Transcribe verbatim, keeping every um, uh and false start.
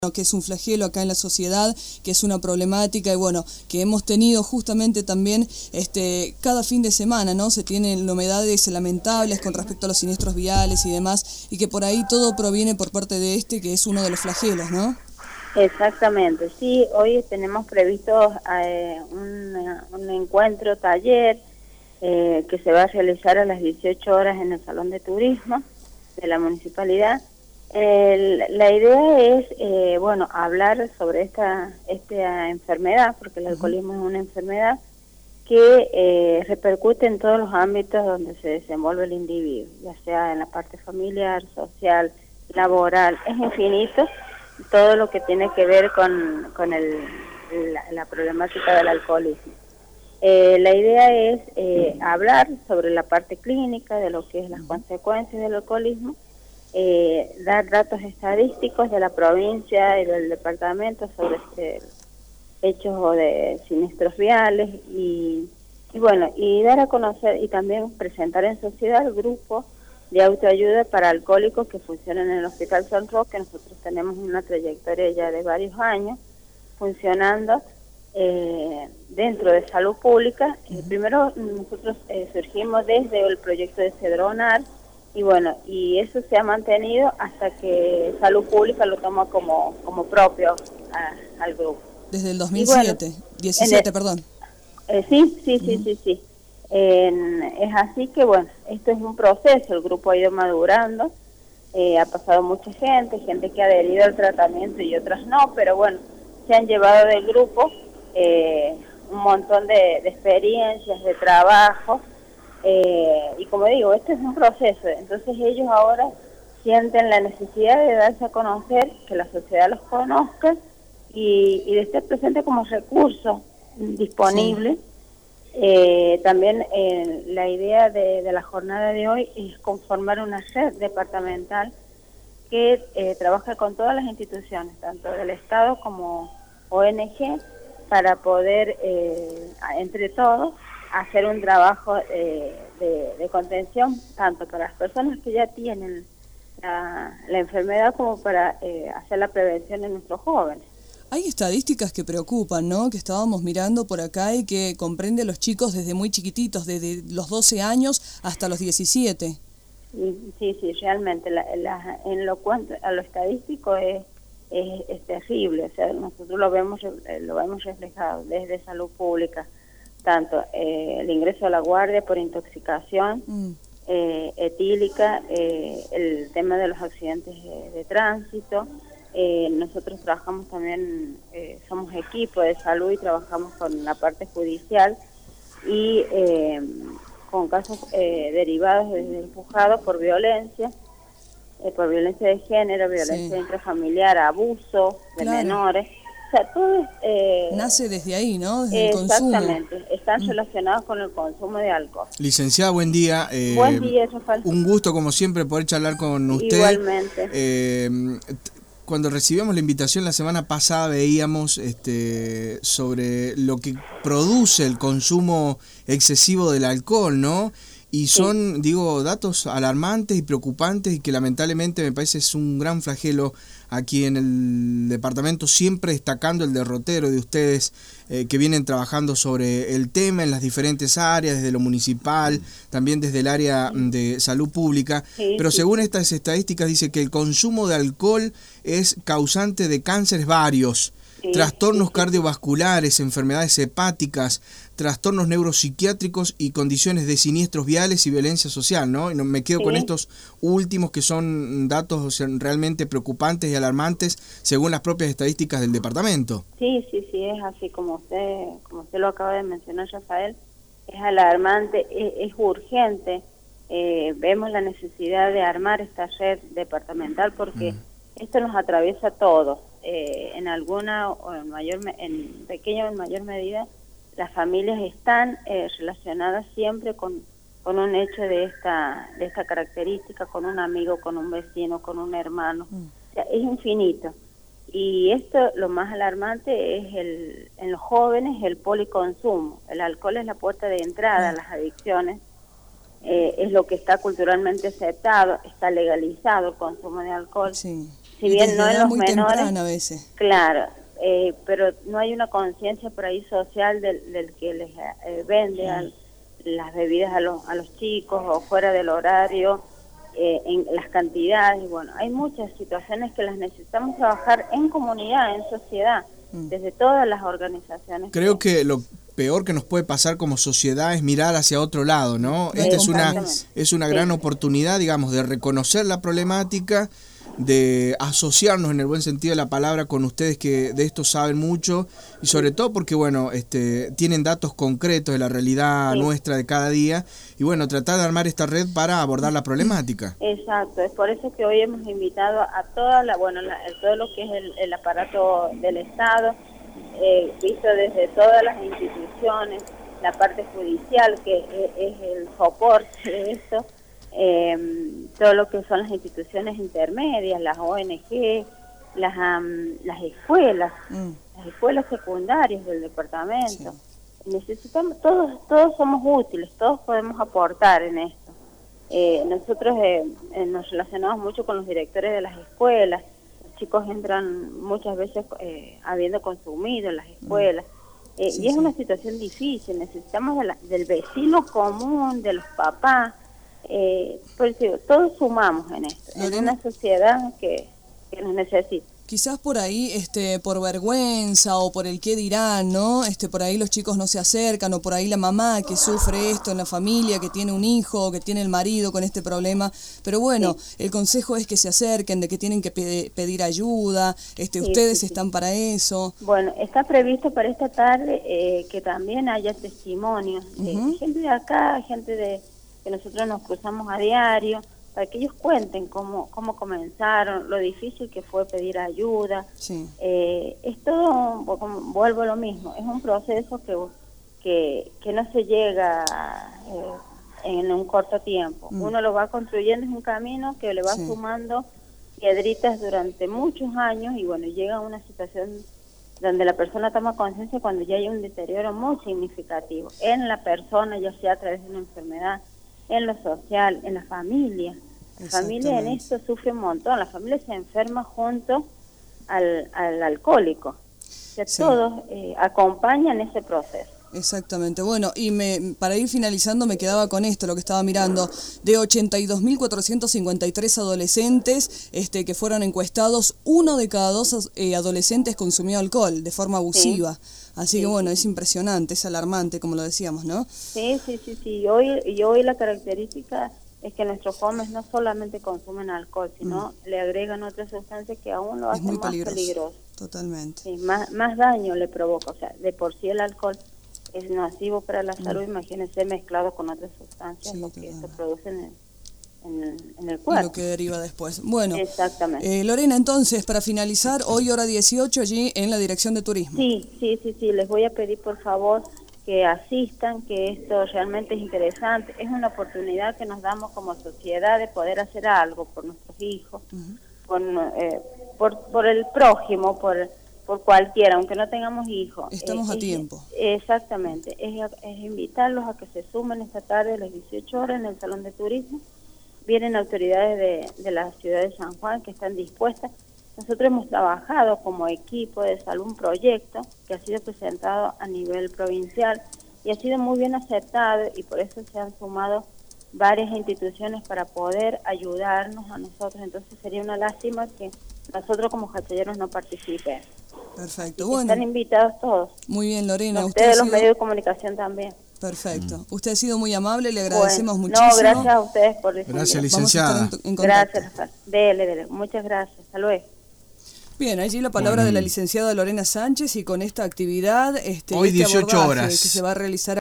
que es un flagelo acá en la sociedad, que es una problemática y bueno, que hemos tenido justamente también este cada fin de semana, ¿no? Se tienen novedades lamentables con respecto a los siniestros viales y demás, y que por ahí todo proviene por parte de este, que es uno de los flagelos, ¿no? Exactamente, sí, hoy tenemos previsto eh, un, un encuentro, taller, eh, que se va a realizar a las dieciocho horas en el Salón de Turismo de la Municipalidad. El, la idea es, eh, bueno, hablar sobre esta, esta enfermedad, porque el alcoholismo uh-huh. es una enfermedad que eh, repercute en todos los ámbitos donde se desenvuelve el individuo, ya sea en la parte familiar, social, laboral, es infinito todo lo que tiene que ver con, con el, la, la problemática del alcoholismo. Eh, la idea es eh, hablar sobre la parte clínica de lo que es las uh-huh. consecuencias del alcoholismo, Eh, dar datos estadísticos de la provincia y del departamento sobre este, hechos o de siniestros viales y, y bueno, y dar a conocer y también presentar en sociedad el grupo de autoayuda para alcohólicos que funcionan en el Hospital San Roque. Nosotros tenemos una trayectoria ya de varios años funcionando eh, dentro de salud pública. Uh-huh. Primero nosotros eh, surgimos desde el proyecto de Cedronar. Y bueno, y eso se ha mantenido hasta que Salud Pública lo toma como como propio a, al grupo. Desde el dos mil siete, bueno, diecisiete, el, perdón. Eh, sí, sí, sí, uh-huh. sí, sí. En, es así que bueno, esto es un proceso, el grupo ha ido madurando, eh, ha pasado mucha gente, gente que ha adherido al tratamiento y otras no, pero bueno, se han llevado del grupo eh, un montón de, de experiencias, de trabajo. Eh, y como digo, este es un proceso, entonces ellos ahora sienten la necesidad de darse a conocer, que la sociedad los conozca y, y de estar presente como recurso disponible. Sí. Eh, también eh, la idea de, de la jornada de hoy es conformar una red departamental que eh, trabaja con todas las instituciones, tanto del Estado como O N G, para poder, eh, entre todos, hacer un trabajo eh, de, de contención tanto para las personas que ya tienen la, la enfermedad como para eh, hacer la prevención en nuestros jóvenes. Hay estadísticas que preocupan, ¿no? Que estábamos mirando por acá y que comprende a los chicos desde muy chiquititos, desde los doce años hasta los diecisiete. Sí, sí, sí, realmente la, la, en lo cuanto a lo estadístico es, es, es terrible, o sea, nosotros lo vemos lo vemos reflejado desde salud pública, tanto eh, el ingreso a la guardia por intoxicación mm. eh, etílica, eh, el tema de los accidentes de, de tránsito. Eh, nosotros trabajamos también, eh, somos equipo de salud y trabajamos con la parte judicial y eh, con casos eh, derivados desde empujados por violencia, eh, por violencia de género, violencia sí. intrafamiliar, abuso de claro. menores. O sea, todo eh, nace desde ahí, ¿no? Desde el consumo. Exactamente, están mm. relacionados con el consumo de alcohol. Licenciada, buen día. Eh, buen día, Rafael. Un gusto, como siempre, poder charlar con usted. Igualmente. Eh, cuando recibimos la invitación la semana pasada veíamos este sobre lo que produce el consumo excesivo del alcohol, ¿no? Y son, sí. digo, datos alarmantes y preocupantes y que lamentablemente me parece es un gran flagelo aquí en el departamento, siempre destacando el derrotero de ustedes eh, que vienen trabajando sobre el tema en las diferentes áreas, desde lo municipal, también desde el área de salud pública, sí, pero sí. según estas estadísticas dice que el consumo de alcohol es causante de cánceres varios, sí, trastornos sí, sí. cardiovasculares, enfermedades hepáticas, trastornos neuropsiquiátricos y condiciones de siniestros viales y violencia social, ¿no? Y me quedo sí. con estos últimos que son datos o sea, realmente preocupantes y alarmantes según las propias estadísticas del departamento. Sí, sí, sí, es así como usted, como usted lo acaba de mencionar, Rafael, es alarmante, es, es urgente, eh, vemos la necesidad de armar esta red departamental porque mm. esto nos atraviesa a todos, eh, en alguna o en mayor, en pequeña o en mayor medida. Las familias están eh, relacionadas siempre con, con un hecho de esta de esta característica, con un amigo, con un vecino, con un hermano. Mm. O sea, es infinito. Y esto, lo más alarmante es el en los jóvenes el policonsumo. El alcohol es la puerta de entrada a las adicciones. Eh, es lo que está culturalmente aceptado, está legalizado el consumo de alcohol. Sí. si bien desde no en edad los muy menores, temprana a veces. claro, eh, pero no hay una conciencia por ahí social del, del que les eh, vende a, las bebidas a los, a los chicos o fuera del horario, eh, en las cantidades. Bueno, hay muchas situaciones que las necesitamos trabajar en comunidad, en sociedad, mm. desde todas las organizaciones. Creo que, que lo peor que nos puede pasar como sociedad es mirar hacia otro lado, ¿no? Esta es una, es una gran sí. oportunidad, digamos, de reconocer la problemática, de asociarnos en el buen sentido de la palabra con ustedes que de esto saben mucho y sobre todo porque, bueno, este, tienen datos concretos de la realidad sí. nuestra de cada día y, bueno, tratar de armar esta red para abordar la problemática. Exacto, es por eso que hoy hemos invitado a toda la, bueno, la, todo lo que es el, el aparato del Estado, eh, visto desde todas las instituciones, la parte judicial que es, es el soporte de eso, eh, todo lo que son las instituciones intermedias, las O N G, las um, las escuelas, mm. las escuelas secundarias del departamento. Sí. Necesitamos, todos todos somos útiles, todos podemos aportar en esto. Eh, nosotros eh, eh, nos relacionamos mucho con los directores de las escuelas. Los chicos entran muchas veces eh, habiendo consumido en las escuelas. Mm. Eh, sí, y es sí. una situación difícil. Necesitamos de la, del vecino común, de los papás. Eh, por eso todos sumamos en esto, en una sociedad que, que nos necesita. Quizás por ahí, este, por vergüenza o por el qué dirán, ¿no? Este, por ahí los chicos no se acercan, o por ahí la mamá que sufre esto en la familia, que tiene un hijo, que tiene el marido con este problema. Pero bueno, sí. el consejo es que se acerquen, de que tienen que pe pedir ayuda, este, sí, ustedes sí, están sí. para eso. Bueno, está previsto para esta tarde eh, que también haya testimonios, uh-huh. de gente de acá, gente de que nosotros nos cruzamos a diario, para que ellos cuenten cómo cómo comenzaron, lo difícil que fue pedir ayuda. Sí. Eh, es todo, vuelvo a lo mismo, es un proceso que que, que no se llega eh, en un corto tiempo. Mm. Uno lo va construyendo, es un camino que le va sí. sumando piedritas durante muchos años y bueno, llega a una situación donde la persona toma conciencia cuando ya hay un deterioro muy significativo en la persona, ya sea a través de una enfermedad, en lo social, en la familia. La familia en esto sufre un montón, la familia se enferma junto al, al alcohólico. O sea, sí. todos eh, acompañan ese proceso. Exactamente. Bueno, y me, para ir finalizando me quedaba con esto, lo que estaba mirando, de ochenta y dos mil cuatrocientos cincuenta y tres adolescentes este, que fueron encuestados, uno de cada dos eh, adolescentes consumió alcohol de forma abusiva. Sí. Así sí, que bueno, sí. es impresionante, es alarmante, como lo decíamos, ¿no? Sí, sí, sí, sí. Y hoy, y hoy la característica es que nuestros jóvenes no solamente consumen alcohol, sino mm. le agregan otras sustancias que aún lo hacen más peligroso. peligroso. Totalmente. Sí, más, más daño le provoca. O sea, de por sí el alcohol es nocivo para la salud, mm. imagínense mezclado con otras sustancias, sí, lo que esto produce en el, en, el, en el cuerpo. Y lo que deriva después. Bueno, exactamente. Eh, Lorena, entonces, para finalizar, hoy hora dieciocho allí en la Dirección de Turismo. Sí, sí, sí, sí, les voy a pedir por favor que asistan, que esto realmente es interesante, es una oportunidad que nos damos como sociedad de poder hacer algo por nuestros hijos, uh-huh. por, eh, por, por el prójimo, por... por cualquiera, aunque no tengamos hijos. Estamos eh, a es, tiempo. Exactamente, es, es invitarlos a que se sumen esta tarde a las dieciocho horas en el Salón de Turismo. Vienen autoridades de, de la ciudad de San Juan que están dispuestas. Nosotros hemos trabajado como equipo de salud un proyecto que ha sido presentado a nivel provincial y ha sido muy bien aceptado y por eso se han sumado varias instituciones para poder ayudarnos a nosotros. Entonces sería una lástima que nosotros como jachalleros no participemos. Perfecto. Bueno, están invitados todos. Muy bien, Lorena. Ustedes, usted los sido... medios de comunicación también. Perfecto. Mm. Usted ha sido muy amable, le agradecemos bueno, muchísimo. No, gracias a ustedes por recibir. Gracias, licenciada. En, en gracias, dele, dele. Muchas gracias. Hasta luego. Bien, allí la palabra bueno. de la licenciada Lorena Sánchez y con esta actividad... Este, Hoy este dieciocho horas. Que se va a realizar